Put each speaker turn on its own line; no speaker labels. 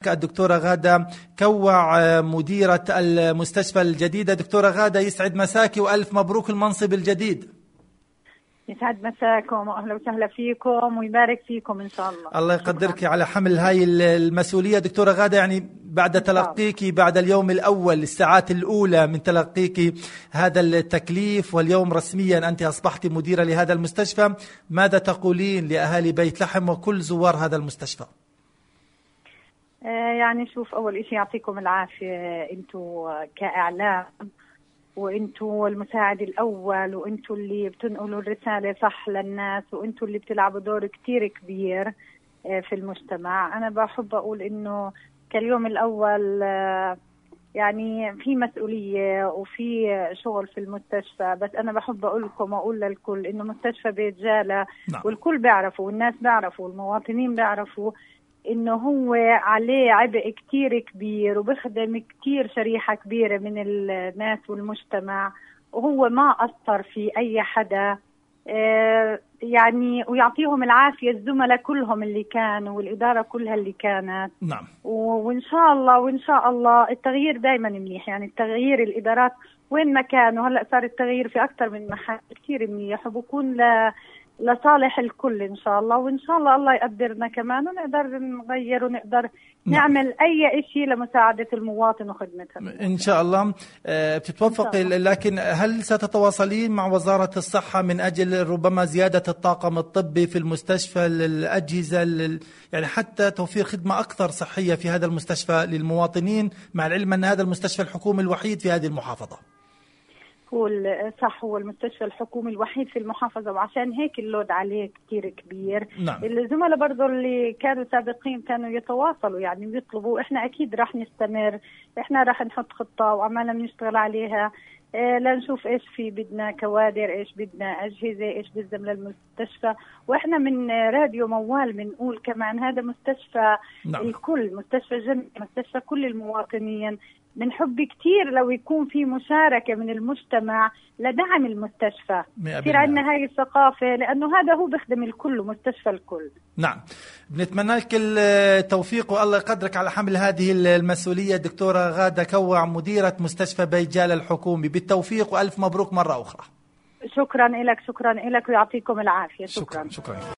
معك الدكتورة غادة كوع مديرة المستشفى الجديدة. دكتورة غادة يسعد مساكي وألف مبروك المنصب الجديد.
يسعد مساكم وأهلا وسهلا فيكم ويبارك فيكم إن شاء الله.
الله يقدرك على حمل هاي المسؤولية دكتورة غادة. يعني بعد تلقيك بعد اليوم الأول الساعات الأولى من تلقيك هذا التكليف واليوم رسميا أنت أصبحت مديرة لهذا المستشفى، ماذا تقولين لأهالي بيت لحم وكل زوار هذا المستشفى؟
يعني شوف، أول إشي يعطيكم العافية أنتوا كإعلام، وانتوا المساعد الاول، وانتوا اللي بتنقلوا الرساله صح للناس، وانتوا اللي بتلعبوا دور كتير كبير في المجتمع. انا بحب اقول انه كاليوم الاول يعني في مسؤوليه وفي شغل في المستشفى، بس انا بحب اقول لكم واقول للكل انه مستشفى بيت جالة والكل بيعرفوا والناس بيعرفوا والمواطنين بيعرفوا انه هو عليه عبء كتير كبير وبخدم كتير شريحة كبيرة من الناس والمجتمع، وهو ما أثر في أي حدا يعني، ويعطيهم العافية الزملاء كلهم اللي كانوا والإدارة كلها اللي كانت.
نعم.
وإن شاء الله التغيير دايما منيح، يعني التغيير الإدارات وين ما كانوا، هلأ صار التغيير في أكثر من محل كتير منيح، وبكون لصالح الكل إن شاء الله. وإن شاء الله يقدرنا كمان ونقدر نغير ونقدر نعمل أي شيء لمساعدة المواطن وخدمتها
إن شاء الله. بتتوفق، لكن هل ستتواصلين مع وزارة الصحة من أجل ربما زيادة الطاقم الطبي في المستشفى، الأجهزة يعني حتى توفير خدمة أكثر صحية في هذا المستشفى للمواطنين، مع العلم أن هذا المستشفى الحكومي الوحيد في هذه المحافظة؟
هو صح، هو المستشفى الحكومي الوحيد في المحافظة، وعشان هيك اللود عليه كتير كبير.
نعم.
الزملاء برضو اللي كانوا سابقين كانوا يتواصلوا يعني بيطلبوا، احنا اكيد راح نستمر، احنا راح نحط خطة وعمالنا بنشتغل عليها لنشوف ايش في بدنا كوادر، ايش بدنا اجهزة، ايش بلزم للمستشفى. واحنا من راديو موال بنقول كمان هذا مستشفى الكل، مستشفى جنة، مستشفى كل المواطنين. بنحب كتير لو يكون في مشاركة من المجتمع لدعم المستشفى، يصير عندنا هاي الثقافة، لأنه هذا هو بخدم الكل ومستشفى الكل.
نعم. بنتمنى لك التوفيق والله يقدرك على حمل هذه المسؤولية. دكتورة غادة كوع مديرة مستشفى بيت جالة الحكومي، بالتوفيق وألف مبروك مرة أخرى.
شكرا لك ويعطيكم العافية. شكرا.